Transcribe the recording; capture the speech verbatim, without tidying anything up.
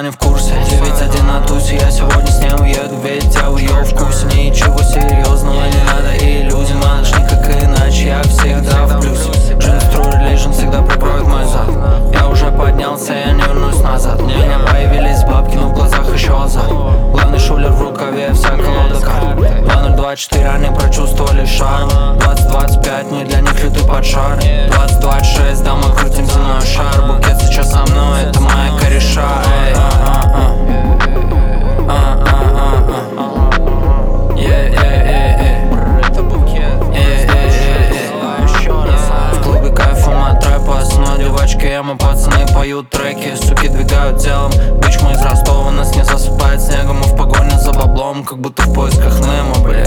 не в курсе. Девять один на тусе, я сегодня с ней уеду, ведь я в ее вкусе. Ничего серьезного не надо и иллюзий, малыш, никак иначе, я всегда в плюсе. Джинс True Religion всегда прикроет мой зад. Я уже поднялся, я не вернусь назад. У меня появились бабки, но в глазах еще азарт. Главный шулер в рукаве, вся колода карт. два ноль два четыре, они прочувствовали шарм. Двадцать двадцать пять, мы для них лютый поджар. Двадцать двадцать шесть, да, мы крутим земной шар. Букет сейчас со мной, это моя кореша. Эй, а, а, а. А, а, а, а. Yeah, yeah, yeah, yeah. Это букет. Yeah, yeah, yeah, yeah. В клубе кайфом от рэпа, но девочки, мы пацаны поют треки. Суки двигают телом, бич мы из Ростова, нас не засыпает снегом. Мы в погоне за баблом, как будто в поисках Немо, бля.